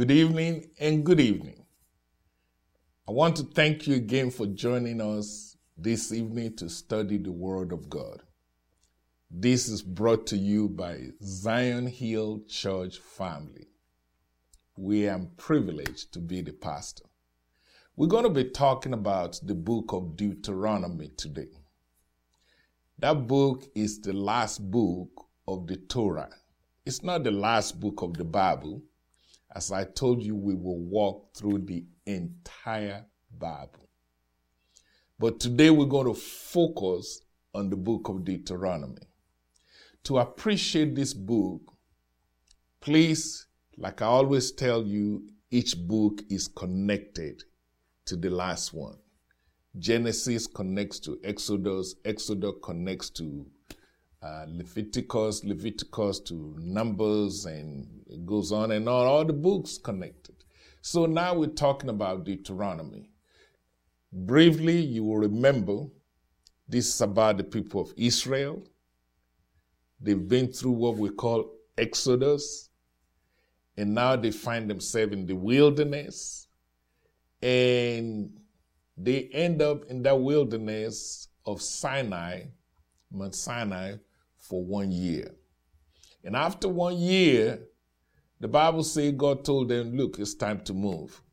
Good evening and good evening. I want to thank you again for joining us this evening to study the Word of God. This is brought to you by Zion Hill Church family. We are privileged to be the pastor. We're going to be talking about the book of Deuteronomy today. That book is the last book of the Torah. It's not the last book of the Bible. As I told you, we will walk through the entire Bible. But today we're going to focus on the book of Deuteronomy. To appreciate this book, please, like I always tell you, each book is connected to the last one. Genesis connects to Exodus, Exodus connects to Leviticus, Leviticus to Numbers, and it goes on and on, all the books connected. So now we're talking about Deuteronomy. Briefly, you will remember this is about the people of Israel. They've been through what we call Exodus, and now they find themselves in the wilderness, and they end up in that wilderness of Sinai, Mount Sinai, for 1 year. And after 1 year, the Bible says God told them, look, it's time to move.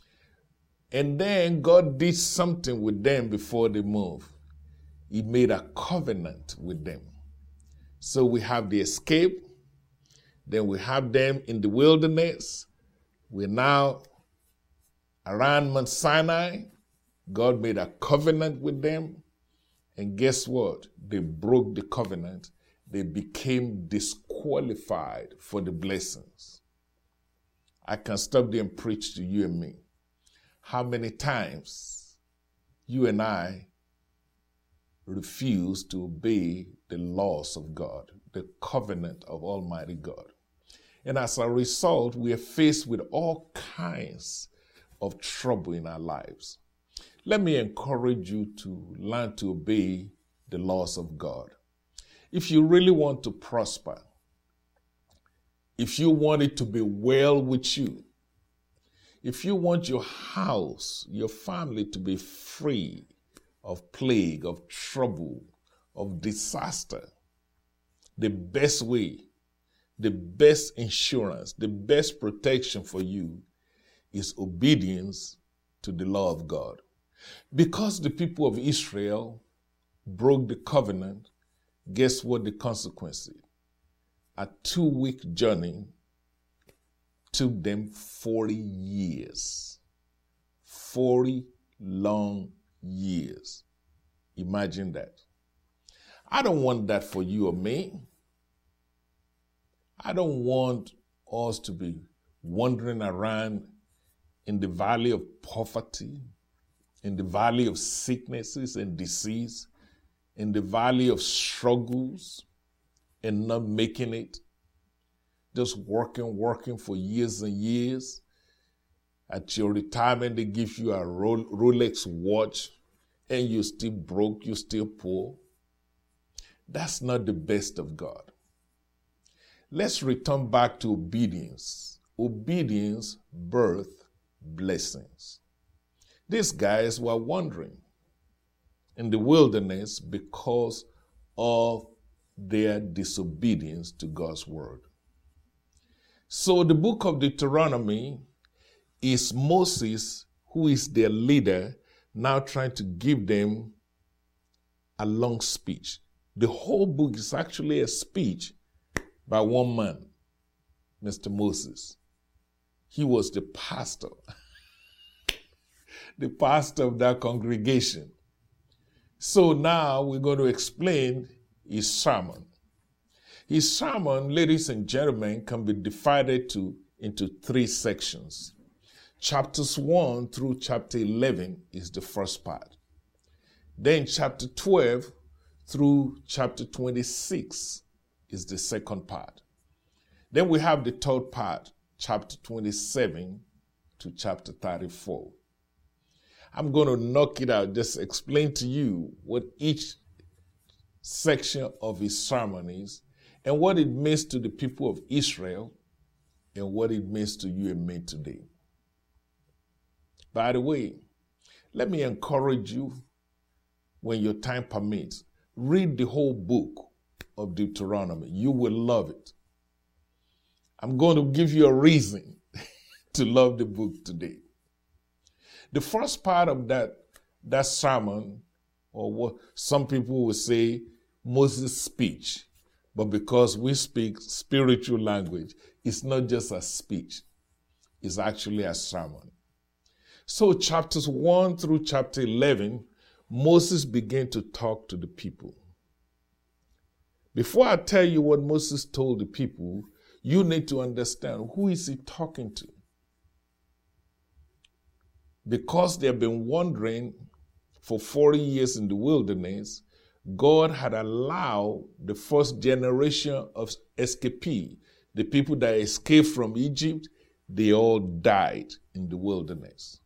And then God did something with them before they moved. He made a covenant with them. So we have the escape, then we have them in the wilderness. We're now around Mount Sinai. God made a covenant with them. And guess what? They broke the covenant. They became disqualified for the blessings. I can stop there and preach to you and me. How many times you and I refuse to obey the laws of God, the covenant of Almighty God. And as a result, we are faced with all kinds of trouble in our lives. Let me encourage you to learn to obey the laws of God. If you really want to prosper, if you want it to be well with you, if you want your house, your family to be free of plague, of trouble, of disaster, the best way, the best insurance, the best protection for you is obedience to the law of God. Because the people of Israel broke the covenant, guess what the consequence is? A 2-week journey took them 40 years. 40 long years. Imagine that. I don't want that for you or me. I don't want us to be wandering around in the valley of poverty, in the valley of sicknesses and disease, in the valley of struggles and not making it, just working for years and years. At your retirement, they give you a Rolex watch and you're still broke, you're still poor. That's not the best of God. Let's return back to obedience. Obedience birth blessings. These guys were wandering in the wilderness because of their disobedience to God's word. So the book of Deuteronomy is Moses, who is their leader, now trying to give them a long speech. The whole book is actually a speech by one man, Mr. Moses. He was the pastor, the pastor of that congregation. So now we're going to explain his sermon. His sermon, ladies and gentlemen, can be divided into 3 sections. Chapters 1 through chapter 11 is the first part. Then chapter 12 through chapter 26 is the second part. Then we have the third part, chapter 27 to chapter 34. I'm going to knock it out, just explain to you what each section of his sermon is and what it means to the people of Israel and what it means to you and me today. By the way, let me encourage you, when your time permits, read the whole book of Deuteronomy. You will love it. I'm going to give you a reason to love the book today. The first part of that sermon, or what some people will say, Moses' speech, but because we speak spiritual language, it's not just a speech, it's actually a sermon. So chapters 1 through chapter 11, Moses began to talk to the people. Before I tell you what Moses told the people, you need to understand, who is he talking to? Because they have been wandering for 40 years in the wilderness, God had allowed the first generation of escapees, the people that escaped from Egypt, they all died in the wilderness.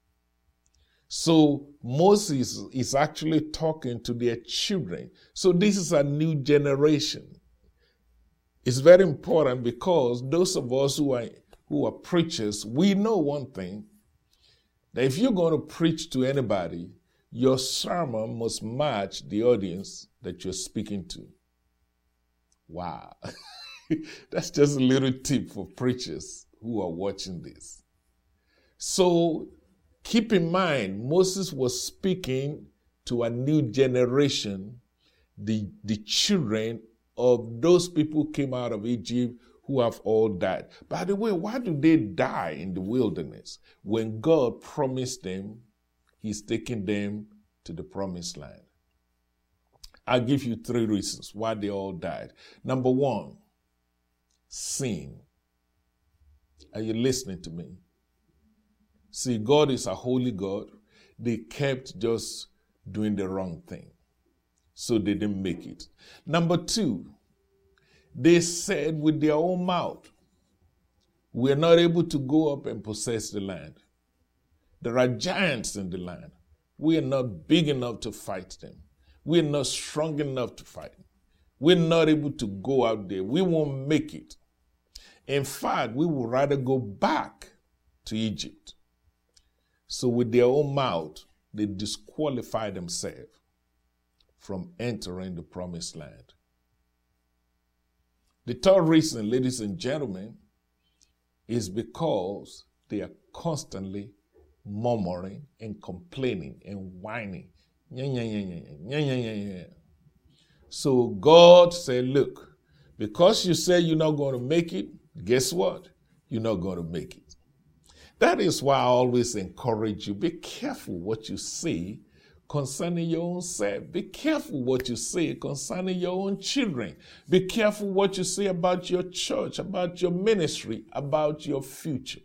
So Moses is actually talking to their children. So this is a new generation. It's very important because those of us who are preachers, we know one thing, that if you're going to preach to anybody, your sermon must match the audience that you're speaking to. Wow. That's just a little tip for preachers who are watching this. So keep in mind, Moses was speaking to a new generation, the children of those people who came out of Egypt who have all died. By the way, why do they die in the wilderness? When God promised them, He's taking them to the promised land. I'll give you 3 reasons why they all died. Number 1, sin. Are you listening to me? See, God is a holy God. They kept just doing the wrong thing, so they didn't make it. Number 2, they said with their own mouth, we're not able to go up and possess the land. There are giants in the land. We are not big enough to fight them. We're not strong enough to fight them. We're not able to go out there. We won't make it. In fact, we would rather go back to Egypt. So with their own mouth, they disqualify themselves from entering the promised land. The third reason, ladies and gentlemen, is because they are constantly murmuring and complaining and whining. So God said, look, because you say you're not going to make it, guess what? You're not going to make it. That is why I always encourage you, be careful what you say concerning your own self. Be careful what you say concerning your own children. Be careful what you say about your church, about your ministry, about your future.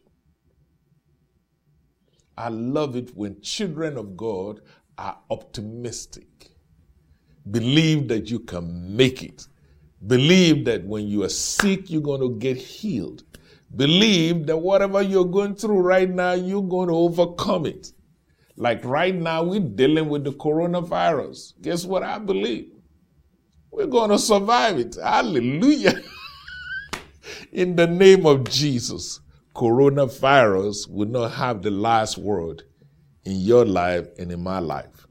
I love it when children of God are optimistic. Believe that you can make it. Believe that when you are sick, you're going to get healed. Believe that whatever you're going through right now, you're going to overcome it. Like right now, we're dealing with the coronavirus. Guess what I believe? We're going to survive it. Hallelujah. In the name of Jesus, coronavirus will not have the last word in your life and in my life.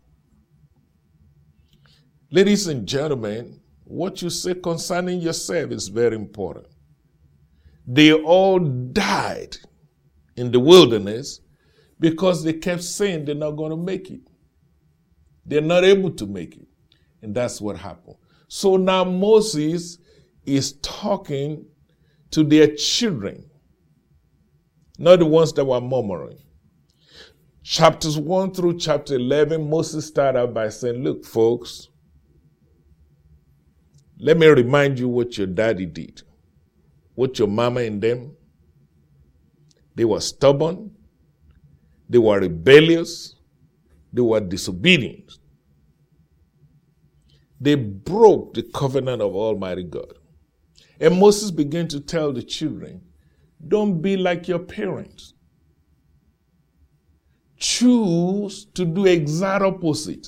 Ladies and gentlemen, what you say concerning yourself is very important. They all died in the wilderness because they kept saying they're not going to make it. They're not able to make it. And that's what happened. So now Moses is talking to their children, not the ones that were murmuring. Chapters 1 through chapter 11, Moses started out by saying, look, folks, let me remind you what your daddy did, what your mama and them. They were stubborn. They were rebellious. They were disobedient. They broke the covenant of Almighty God. And Moses began to tell the children, don't be like your parents. Choose to do exact opposite.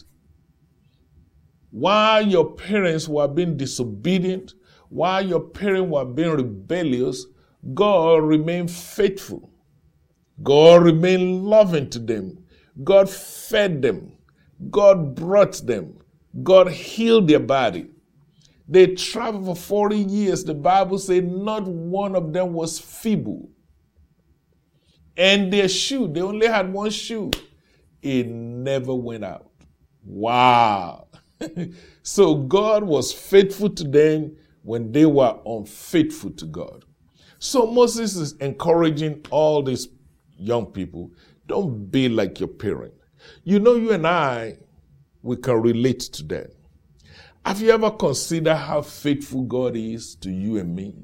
While your parents were being disobedient, while your parents were being rebellious, God remained faithful. God remained loving to them. God fed them. God brought them. God healed their body. They traveled for 40 years. The Bible said not one of them was feeble. And their shoe, they only had one shoe. It never went out. Wow. So God was faithful to them when they were unfaithful to God. So Moses is encouraging all these young people, don't be like your parent. You know, you and I, we can relate to that. Have you ever considered how faithful God is to you and me?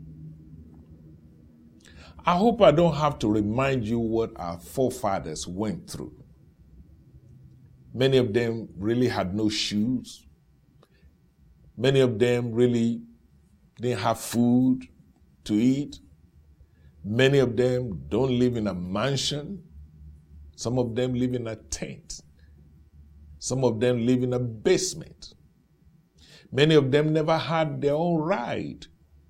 I hope I don't have to remind you what our forefathers went through. Many of them really had no shoes. Many of them really didn't have food to eat. Many of them don't live in a mansion. Some of them live in a tent. Some of them live in a basement. Many of them never had their own ride.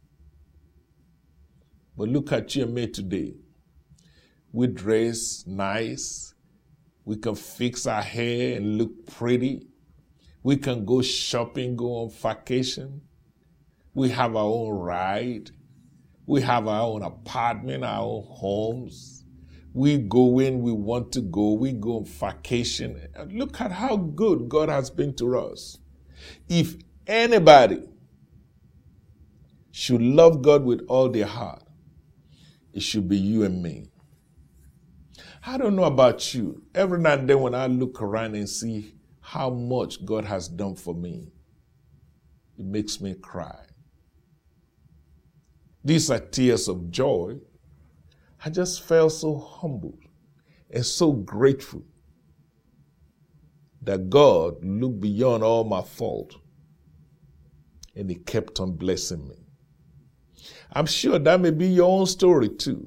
But look at you and me today. We dress nice. We can fix our hair and look pretty. We can go shopping, go on vacation. We have our own ride. We have our own apartment, our own homes. We go when we want to go. We go on vacation. And look at how good God has been to us. If anybody should love God with all their heart, it should be you and me. I don't know about you. Every now and then when I look around and see how much God has done for me, it makes me cry. These are tears of joy. I just felt so humbled and so grateful that God looked beyond all my fault and He kept on blessing me. I'm sure that may be your own story too.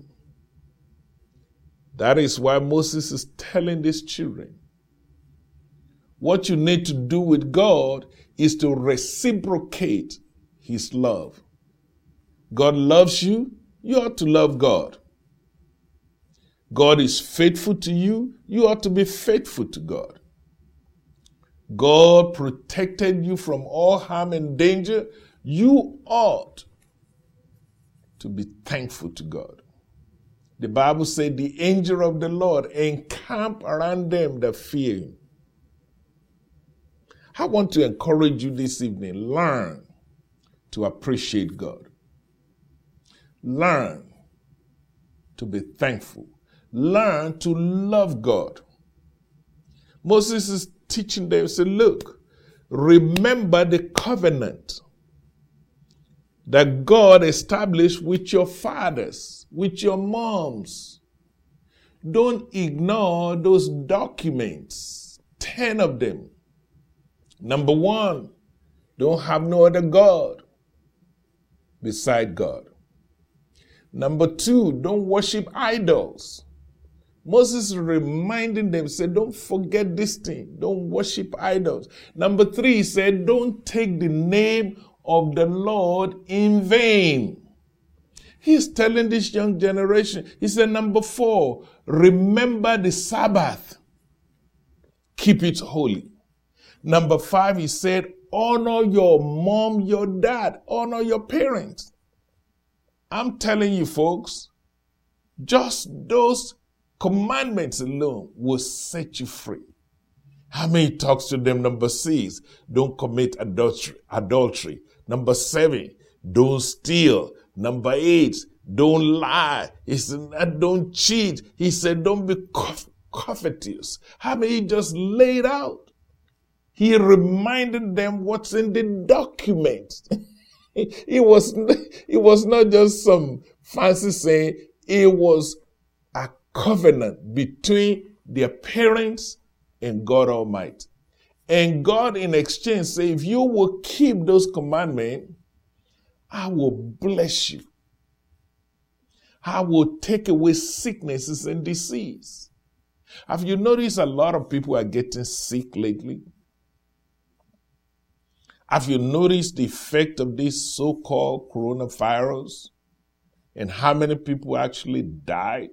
That is why Moses is telling these children, what you need to do with God is to reciprocate His love. God loves you, you ought to love God. God is faithful to you, you ought to be faithful to God. God protected you from all harm and danger, you ought to be thankful to God. The Bible said the angel of the Lord encamp around them that fear Him. I want to encourage you this evening, learn to appreciate God. Learn to be thankful. Learn to love God. Moses is teaching them, say, look, remember the covenant that God established with your fathers, with your moms. Don't ignore those documents, 10 of them. Number 1, don't have no other God beside God. Number 2, don't worship idols. Moses is reminding them, said, don't forget this thing. Don't worship idols. Number 3, he said, don't take the name of the Lord in vain. He's telling this young generation, he said, number 4, remember the Sabbath. Keep it holy. Number 5, he said, honor your mom, your dad, honor your parents. I'm telling you, folks, just those commandments alone will set you free. How many talks to them? Number 6, don't commit adultery. Number 7, don't steal. Number 8, don't lie. He said, don't cheat. He said, don't be covetous. How many just laid out? He reminded them what's in the document. It was not just some fancy saying. It was a covenant between their parents and God Almighty. And God in exchange said, if you will keep those commandments, I will bless you. I will take away sicknesses and disease. Have you noticed a lot of people are getting sick lately? Have you noticed the effect of this so-called coronavirus? and how many people actually died?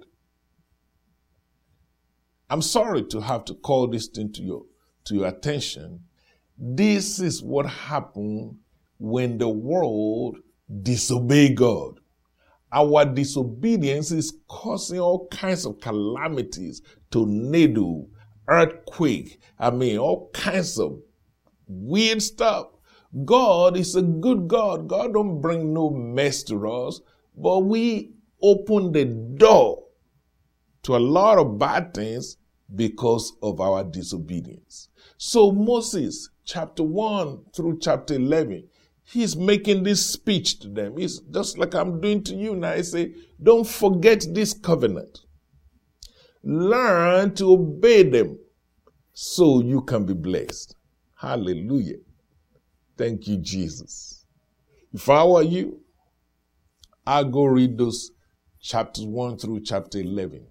I'm sorry to have to call this thing to your attention. This is what happened when the world disobeyed God. Our disobedience is causing all kinds of calamities, tornado, earthquake, all kinds of weird stuff. God is a good God. God don't bring no mess to us, but we open the door to a lot of bad things because of our disobedience. So Moses, chapter 1 through chapter 11, he's making this speech to them. It's just like I'm doing to you now. I say, don't forget this covenant. Learn to obey them so you can be blessed. Hallelujah. Thank you, Jesus. If I were you, I'll go read those chapters 1 through chapter 11.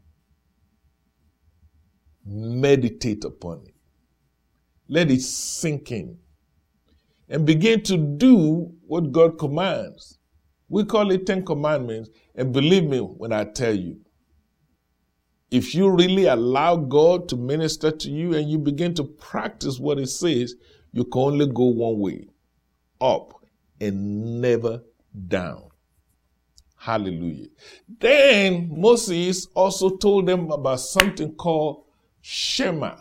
Meditate upon it. Let it sink in. And begin to do what God commands. We call it 10 Commandments. And believe me when I tell you, if you really allow God to minister to you and you begin to practice what it says, you can only go one way, up and never down. Hallelujah. Then Moses also told them about something called Shema.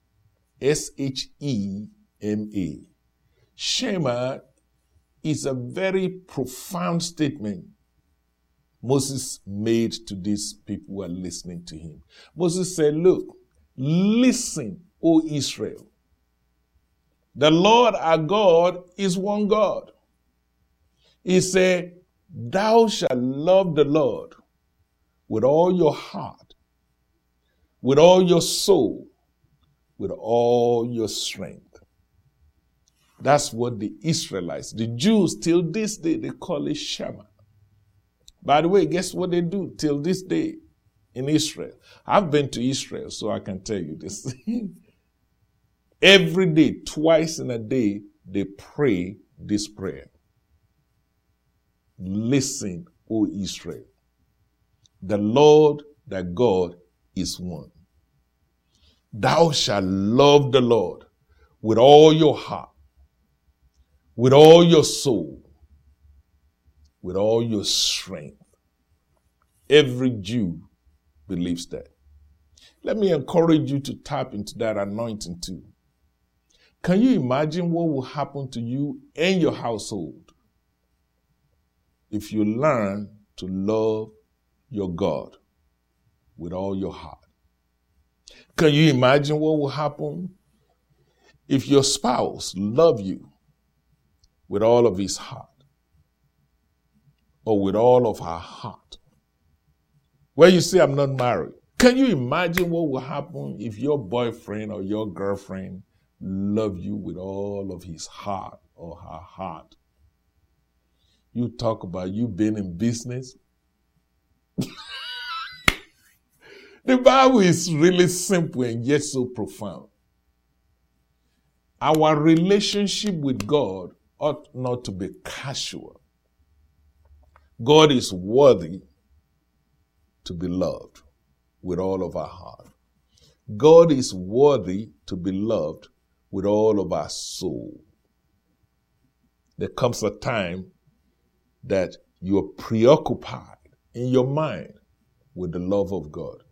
S-H-E-M-A. Shema is a very profound statement Moses made to these people who are listening to him. Moses said, look, listen, O Israel. The Lord our God is one God. He said, thou shalt love the Lord with all your heart, with all your soul, with all your strength. That's what the Israelites, the Jews, till this day, they call it Shema. By the way, guess what they do till this day in Israel? I've been to Israel, so I can tell you this. Every day, twice in a day, they pray this prayer. Listen, O Israel. The Lord, thy God, is one. Thou shalt love the Lord with all your heart, with all your soul, with all your strength. Every Jew believes that. Let me encourage you to tap into that anointing too. Can you imagine what will happen to you and your household if you learn to love your God with all your heart? Can you imagine what will happen if your spouse loves you with all of his heart or with all of her heart? Well, you say, I'm not married. Can you imagine what will happen if your boyfriend or your girlfriend love you with all of his heart or her heart? You talk about you being in business. The Bible is really simple and yet so profound. Our relationship with God ought not to be casual. God is worthy to be loved with all of our heart. God is worthy to be loved with all of our soul. There comes a time that you are preoccupied in your mind with the love of God.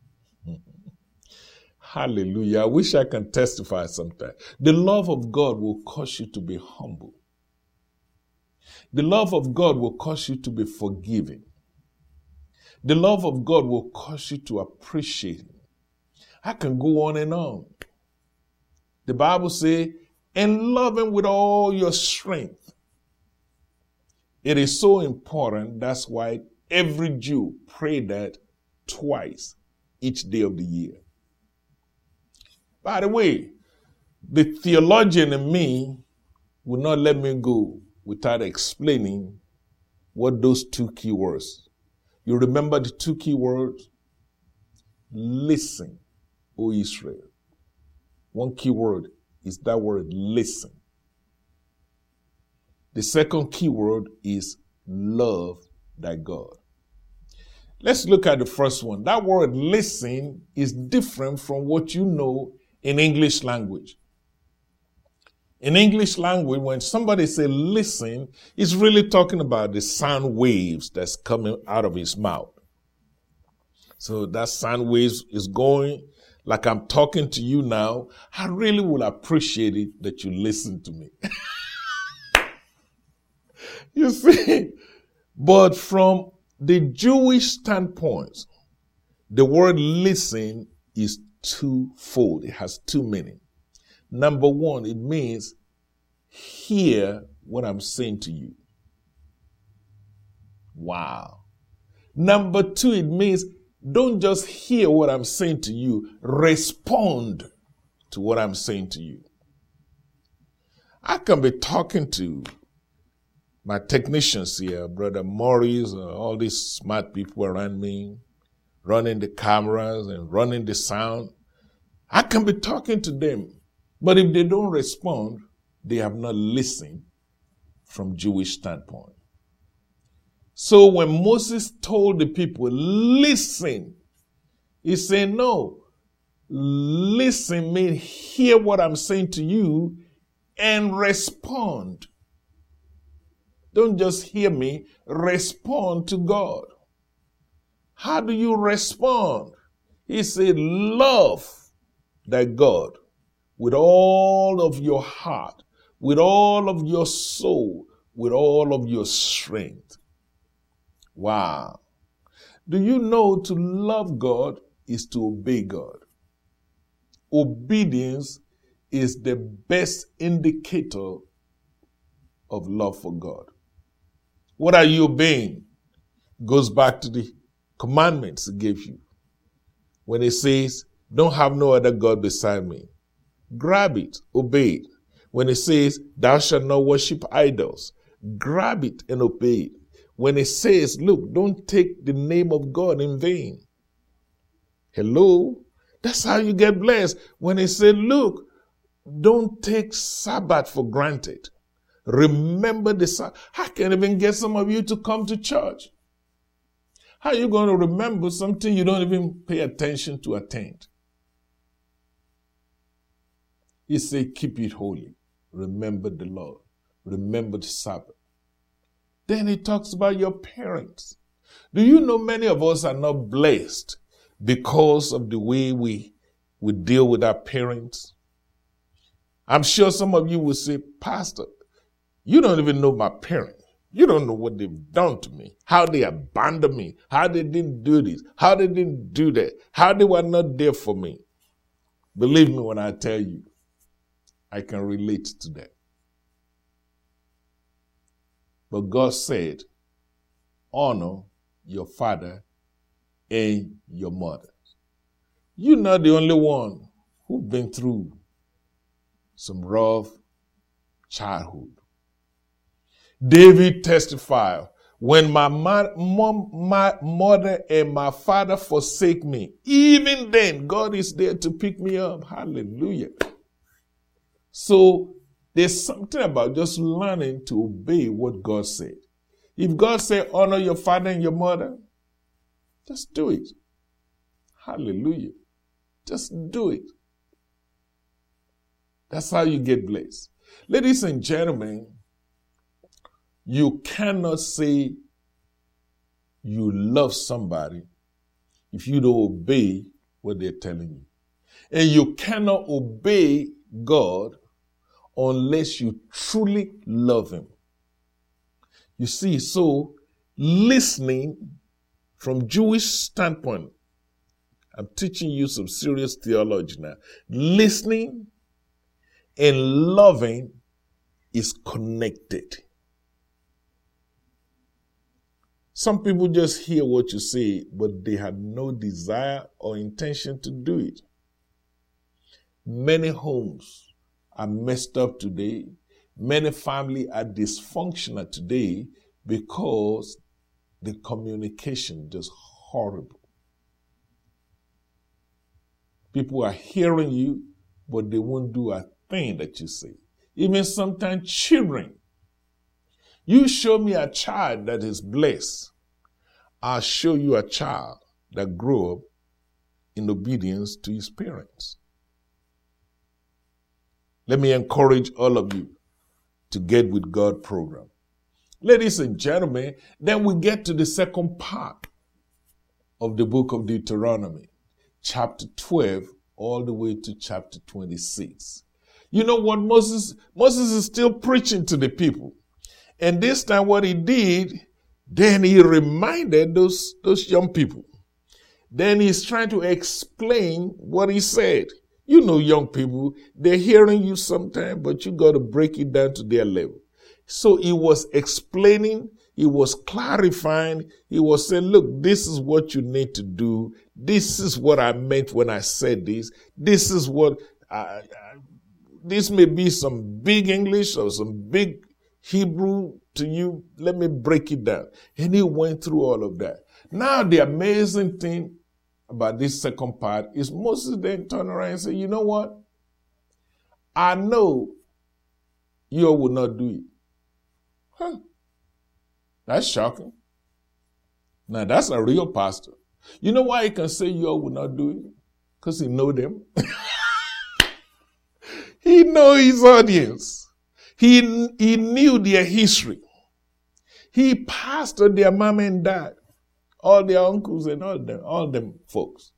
Hallelujah. I wish I can testify sometime. The love of God will cause you to be humble. The love of God will cause you to be forgiving. The love of God will cause you to appreciate Him. I can go on and on. The Bible says, and love Him with all your strength. It is so important. That's why every Jew pray that twice each day of the year. By the way, the theologian in me will not let me go without explaining what those two key words. You remember the two key words? Listen, O Israel. One key word is that word, listen. The second key word is love thy God. Let's look at the first one. That word listen is different from what you know in English language. In English language, when somebody say listen, it's really talking about the sound waves that's coming out of his mouth. So that sound waves is going like I'm talking to you now. I really would appreciate it that you listen to me. You see? But from the Jewish standpoint, the word listen is twofold. It has two meanings. Number one, it means hear what I'm saying to you. Wow. Number two, it means don't just hear what I'm saying to you, respond to what I'm saying to you. I can be talking to my technicians here, Brother Maurice, all these smart people around me, running the cameras and running the sound. I can be talking to them, but if they don't respond, they have not listened from Jewish standpoint. So when Moses told the people, listen, he said, no, listen means hear what I'm saying to you and respond. Don't just hear me, respond to God. How do you respond? He said, love thy God with all of your heart, with all of your soul, with all of your strength. Wow. Do you know to love God is to obey God? Obedience is the best indicator of love for God. What are you obeying? Goes back to the commandments he gave you. When it says, don't have no other God beside me. Grab it, obey it. When it says, thou shalt not worship idols. Grab it and obey it. When it says, look, don't take the name of God in vain. Hello? That's how you get blessed. When it says, look, don't take Sabbath for granted. Remember the Sabbath. I can't even get some of you to come to church. How are you going to remember something you don't even pay attention to attend? He said, keep it holy. Remember the Lord. Remember the Sabbath. Then he talks about your parents. Do you know many of us are not blessed because of the way we deal with our parents? I'm sure some of you will say, Pastor, you don't even know my parents. You don't know what they've done to me, how they abandoned me, how they didn't do this, how they didn't do that, how they were not there for me. Believe me when I tell you, I can relate to that. But God said, honor your father and your mother. You're not the only one who's been through some rough childhood. David testified, when my mother and my father forsake me, even then God is there to pick me up. Hallelujah. So there's something about just learning to obey what God said. If God said honor your father and your mother, just do it. Hallelujah. Just do it. That's how you get blessed. Ladies and gentlemen, you cannot say you love somebody if you don't obey what they're telling you. And you cannot obey God unless you truly love him. You see, so listening from Jewish standpoint, I'm teaching you some serious theology now. Listening and loving is connected. Some people just hear what you say, but they have no desire or intention to do it. Many homes are messed up today. Many families are dysfunctional today because the communication is just horrible. People are hearing you, but they won't do a thing that you say. Even sometimes children. You show me a child that is blessed. I'll show you a child that grew up in obedience to his parents. Let me encourage all of you to Get With God program. Ladies and gentlemen, then we get to the second part of the book of Deuteronomy, chapter 12, all the way to chapter 26. You know what Moses is still preaching to the people. And this time what he did, then he reminded those young people. Then he's trying to explain what he said. You know, young people, they're hearing you sometime, but you got to break it down to their level. So he was explaining, he was clarifying, he was saying, look, this is what you need to do. This is what I meant when I said this. This is what, this may be some big English or some big Hebrew to you. Let me break it down. And he went through all of that. Now the amazing thing about this second part is Moses then turned around and said, you know what? I know you will not do it. Huh. That's shocking. Now that's a real pastor. You know why he can say you will not do it? Because he know them. He know his audience. He knew their history. He pastored their mom and dad, all their uncles and all them folks.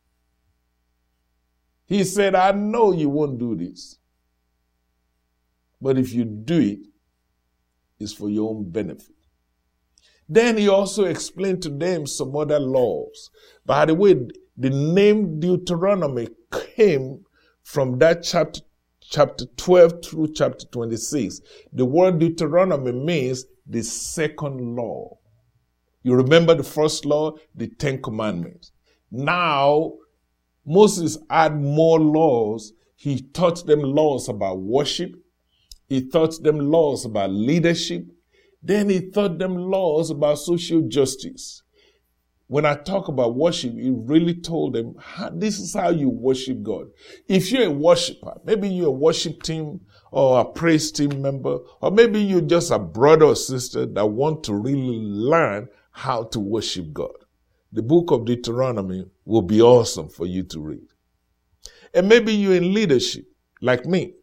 He said, I know you won't do this. But if you do it, it's for your own benefit. Then he also explained to them some other laws. By the way, the name Deuteronomy came from that chapter 12 through chapter 26. The word Deuteronomy means the second law. You remember the first law, the 10 Commandments. Now, Moses had more laws. He taught them laws about worship. He taught them laws about leadership. Then he taught them laws about social justice. When I talk about worship, he really told them, this is how you worship God. If you're a worshiper, maybe you're a worship team or a praise team member, or maybe you're just a brother or sister that want to really learn how to worship God. The book of Deuteronomy will be awesome for you to read. And maybe you're in leadership, like me.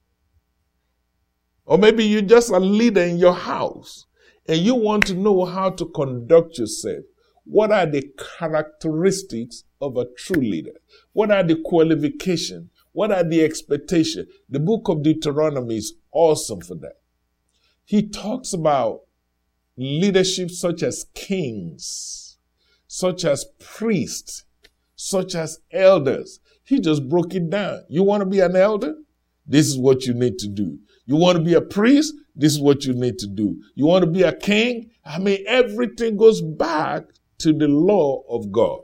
Or maybe you're just a leader in your house and you want to know how to conduct yourself. What are the characteristics of a true leader? What are the qualifications? What are the expectations? The book of Deuteronomy is awesome for that. He talks about leadership such as kings, such as priests, such as elders. He just broke it down. You want to be an elder? This is what you need to do. You want to be a priest? This is what you need to do. You want to be a king? I mean, everything goes back to the law of God.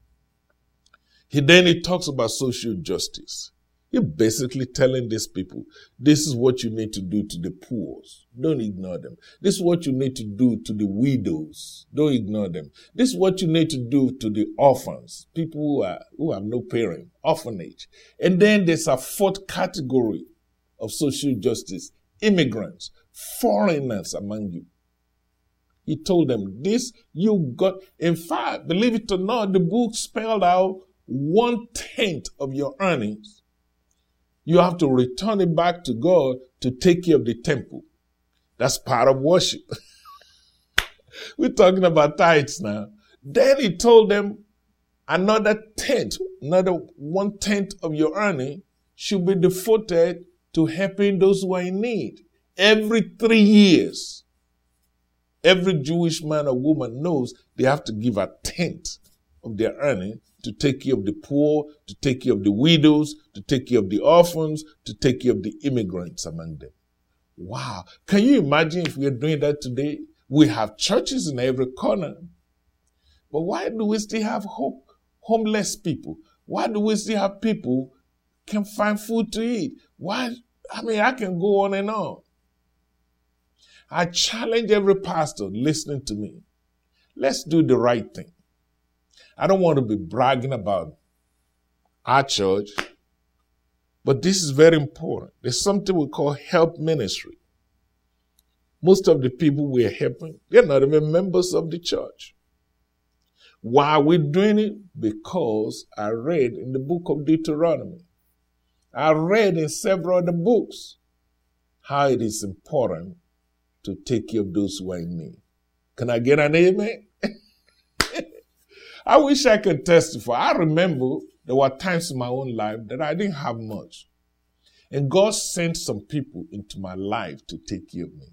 He talks about social justice. He's basically telling these people, this is what you need to do to the poor. Don't ignore them. This is what you need to do to the widows. Don't ignore them. This is what you need to do to the orphans, people who have no parent, orphanage. And then there's a fourth category of social justice, immigrants, foreigners among you. He told them this, you got, in fact, believe it or not, the book spelled out 1/10 of your earnings. You have to return it back to God to take care of the temple. That's part of worship. We're talking about tithes now. Then he told them another 1/10 of your earning should be devoted to helping those who are in need. Every 3 years, every Jewish man or woman knows they have to give 1/10 of their earning to take care of the poor, to take care of the widows, to take care of the orphans, to take care of the immigrants among them. Wow. Can you imagine if we are doing that today? We have churches in every corner. But why do we still have homeless people? Why do we still have people can find food to eat? Why? I mean, I can go on and on. I challenge every pastor listening to me. Let's do the right thing. I don't want to be bragging about our church, but this is very important. There's something we call help ministry. Most of the people we're helping, they're not even members of the church. Why are we doing it? Because I read in the book of Deuteronomy. I read in several other books how it is important to take care of those who are in need. Can I get an amen? I wish I could testify. I remember there were times in my own life that I didn't have much. And God sent some people into my life to take care of me.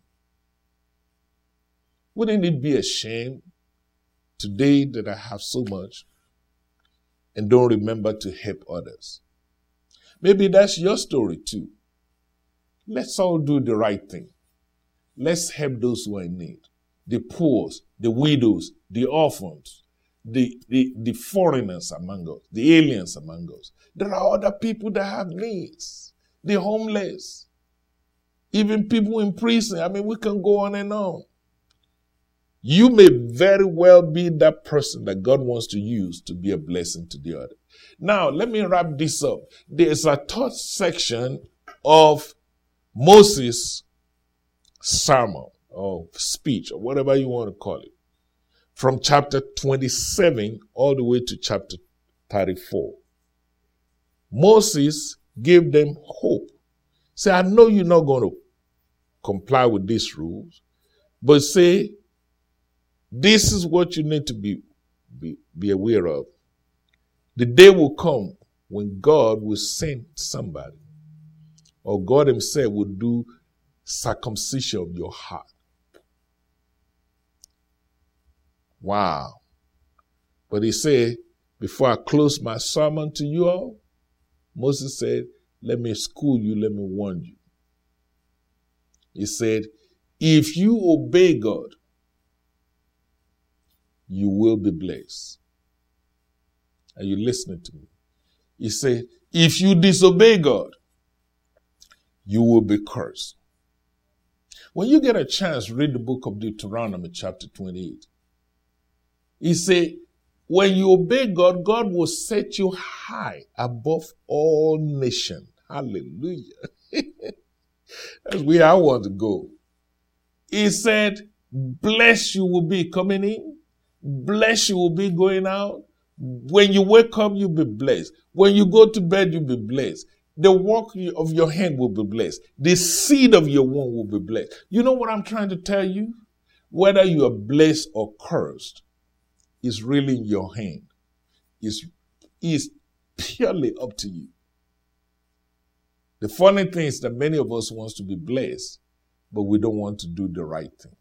Wouldn't it be a shame today that I have so much and don't remember to help others? Maybe that's your story too. Let's all do the right thing. Let's help those who are in need. The poor, the widows, the orphans, the foreigners among us, the aliens among us. There are other people that have needs. The homeless, even people in prison. I mean, we can go on and on. You may very well be that person that God wants to use to be a blessing to the other. Now, let me wrap this up. There's a third section of Moses' sermon or speech or whatever you want to call it, from chapter 27 all the way to chapter 34. Moses gave them hope. Say, I know you're not going to comply with these rules, but say, this is what you need to be aware of. The day will come when God will send somebody, or God himself will do circumcision of your heart. Wow. But he said, before I close my sermon to you all, Moses said, let me school you, let me warn you. He said, if you obey God, you will be blessed. Are you listening to me? He said, if you disobey God, you will be cursed. When you get a chance, read the book of Deuteronomy chapter 28. He said, when you obey God, God will set you high above all nations. Hallelujah. That's where I want to go. He said, blessed you will be coming in. Blessed you will be going out. When you wake up, you'll be blessed. When you go to bed, you'll be blessed. The work of your hand will be blessed. The seed of your womb will be blessed. You know what I'm trying to tell you? Whether you are blessed or cursed is really in your hand. It's purely up to you. The funny thing is that many of us want to be blessed, but we don't want to do the right thing.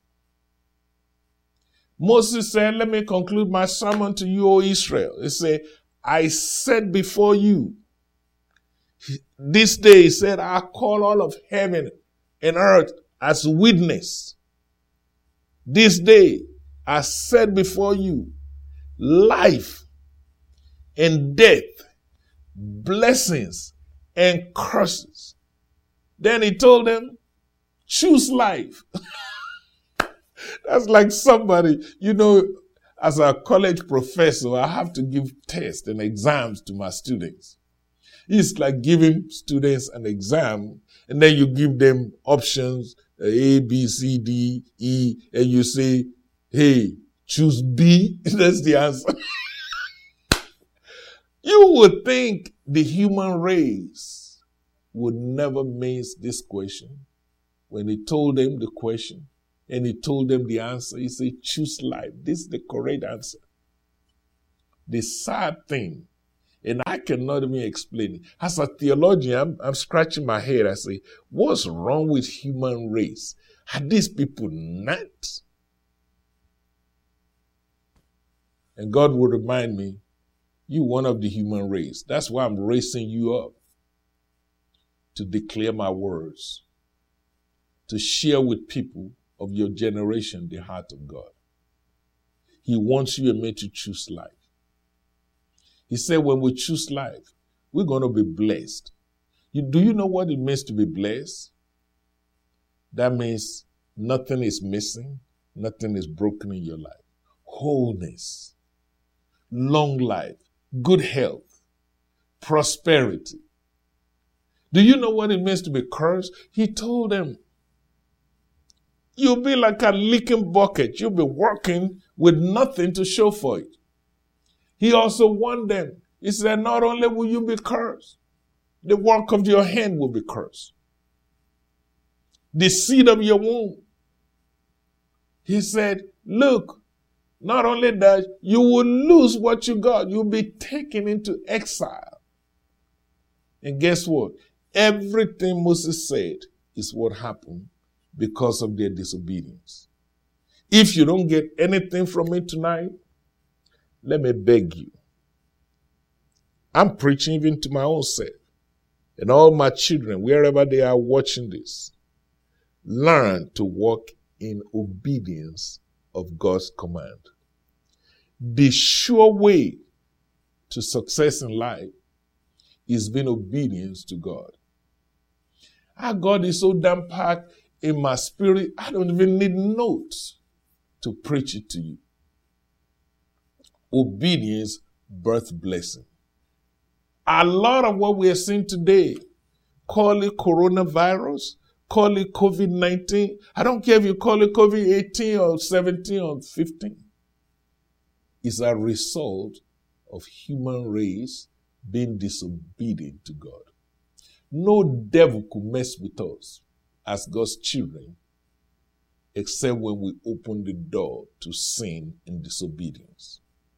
Moses said, let me conclude my sermon to you, O Israel. He said, I said before you, this day, he said, I call all of heaven and earth as witness. This day, I said before you, life and death, blessings and curses. Then he told them, choose life. That's like somebody, as a college professor, I have to give tests and exams to my students. It's like giving students an exam, and then you give them options, A, B, C, D, E, and you say, hey, choose B. That's the answer. You would think the human race would never miss this question. When he told them the question, and he told them the answer, he said, choose life. This is the correct answer. The sad thing, and I cannot even explain it. As a theologian, I'm scratching my head. I say, what's wrong with human race? Are these people nuts? And God will remind me, you're one of the human race. That's why I'm raising you up to declare my words, to share with people of your generation the heart of God. He wants you and me to choose life. He said when we choose life, we're going to be blessed. Do you know what it means to be blessed? That means nothing is missing, nothing is broken in your life. Wholeness, long life, good health, prosperity. Do you know what it means to be cursed? He told them, you'll be like a leaking bucket. You'll be working with nothing to show for it. He also warned them. He said, not only will you be cursed, the work of your hand will be cursed. The seed of your womb. He said, look, not only that, you will lose what you got. You'll be taken into exile. And guess what? Everything Moses said is what happened because of their disobedience. If you don't get anything from me tonight, let me beg you. I'm preaching even to my own self and all my children, wherever they are watching this. Learn to walk in obedience of God's command. The sure way to success in life is being obedient to God. Our God is so damn packed in my spirit, I don't even need notes to preach it to you. Obedience births blessing. A lot of what we are seeing today, call it coronavirus, call it COVID-19. I don't care if you call it COVID-18 or 17 or 15. It's a result of human race being disobedient to God. No devil could mess with us as God's children except when we open the door to sin and disobedience.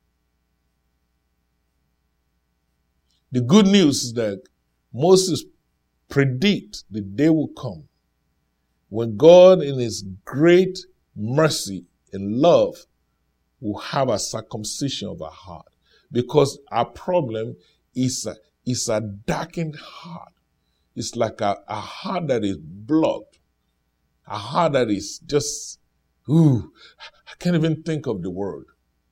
The good news is that Moses predicts the day will come when God in his great mercy and love will have a circumcision of our heart. Because our problem is a darkened heart. It's like a heart that is blocked. A heart that is just, I can't even think of the word.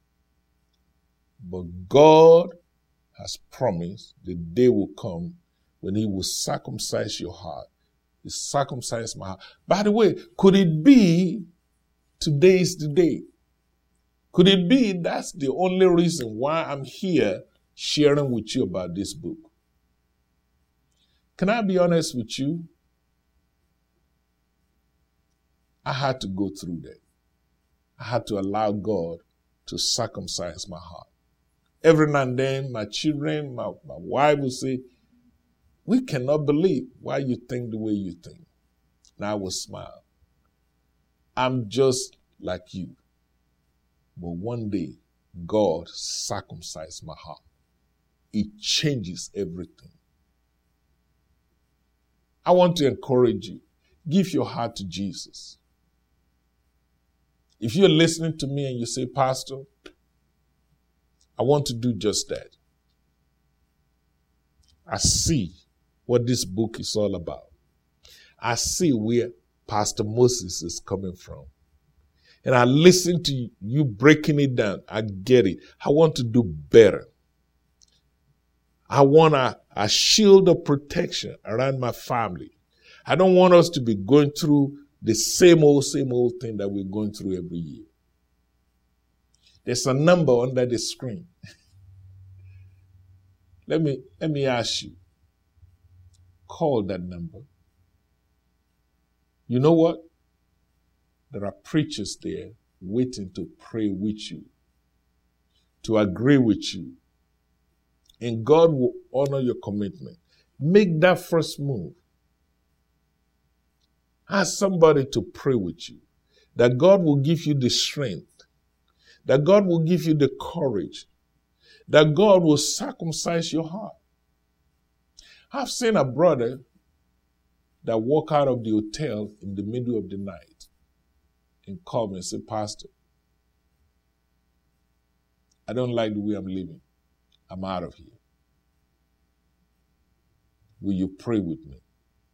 But God has promised the day will come when he will circumcise your heart. He circumcised my heart. By the way, could it be today is the day? Could it be that's the only reason why I'm here sharing with you about this book? Can I be honest with you? I had to go through that. I had to allow God to circumcise my heart. Every now and then, my children, my wife will say, we cannot believe why you think the way you think. And I will smile. I'm just like you. But one day, God circumcised my heart. It changes everything. I want to encourage you. Give your heart to Jesus. If you're listening to me and you say, Pastor, I want to do just that. I see what this book is all about. I see where Pastor Moses is coming from. And I listen to you breaking it down. I get it. I want to do better. I want a shield of protection around my family. I don't want us to be going through the same old thing that we're going through every year. There's a number under the screen. Let me ask you. Call that number. You know what? There are preachers there waiting to pray with you, to agree with you. And God will honor your commitment. Make that first move. Ask somebody to pray with you. That God will give you the strength. That God will give you the courage. That God will circumcise your heart. I've seen a brother that walk out of the hotel in the middle of the night and call me and say, Pastor, I don't like the way I'm living. I'm out of here. Will you pray with me?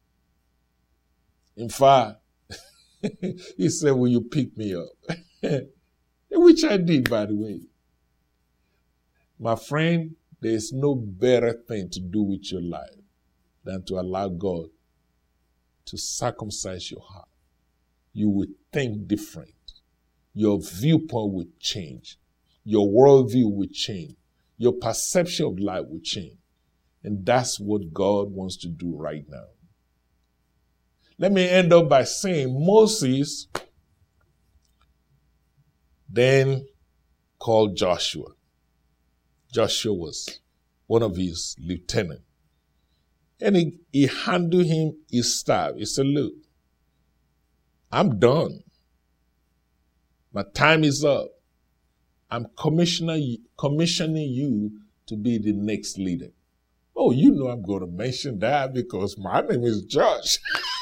In fact, he said, will you pick me up? Which I did, by the way. My friend, there is no better thing to do with your life than to allow God to circumcise your heart. You will think different. Your viewpoint will change. Your worldview will change. Your perception of life will change. And that's what God wants to do right now. Let me end up by saying Moses then called Joshua. Joshua was one of his lieutenants. And he handed him his staff. He said, look, I'm done. My time is up. I'm commissioning you to be the next leader. Oh, you know I'm going to mention that because my name is Josh.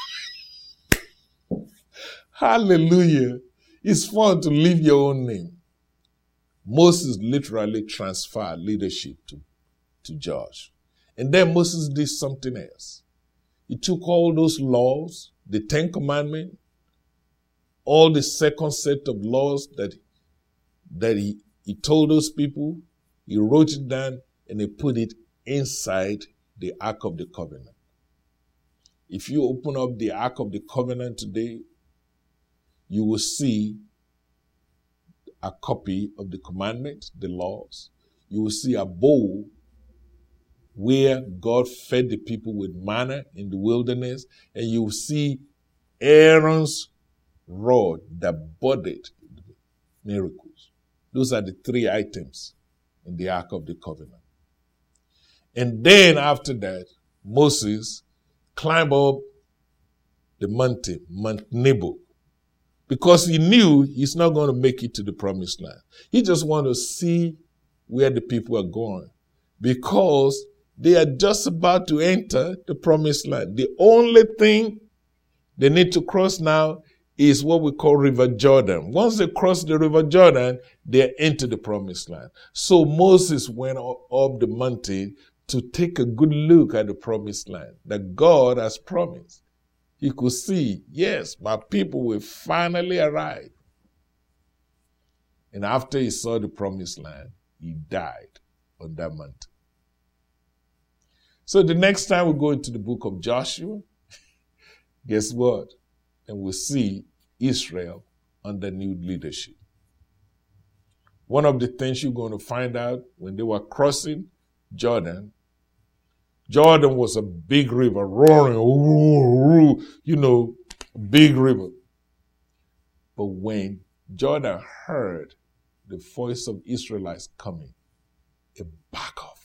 Hallelujah. It's fun to leave your own name. Moses literally transferred leadership to Josh. And then Moses did something else. He took all those laws, the 10 Commandments, all the second set of laws that he told those people, he wrote it down and he put it inside the Ark of the Covenant. If you open up the Ark of the Covenant today, you will see a copy of the commandments, the laws. You will see a bowl where God fed the people with manna in the wilderness, and you will see Aaron's rod that budded miracles. Those are the 3 items in the Ark of the Covenant. And then after that, Moses climbed up the mountain, Mount Nebo, because he knew he's not going to make it to the promised land. He just wanted to see where the people are going, because they are just about to enter the promised land. The only thing they need to cross now is what we call River Jordan. Once they cross the River Jordan, they're into the promised land. So Moses went up the mountain to take a good look at the promised land that God has promised. He could see, yes, my people will finally arrive. And after he saw the promised land, he died on that mountain. So the next time we go into the book of Joshua, guess what? And we'll see Israel under new leadership. One of the things you're going to find out when they were crossing Jordan, Jordan was a big river, roaring, big river. But when Jordan heard the voice of Israelites coming, it backed off.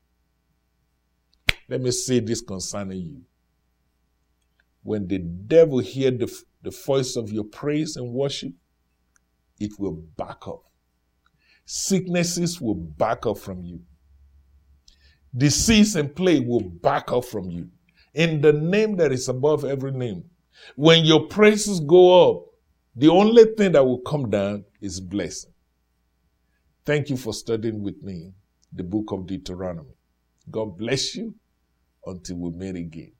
Let me say this concerning you. When the devil hears the voice of your praise and worship, it will back off. Sicknesses will back off from you. Disease and plague will back off from you. In the name that is above every name. When your praises go up, the only thing that will come down is blessing. Thank you for studying with me the book of Deuteronomy. God bless you until we meet again.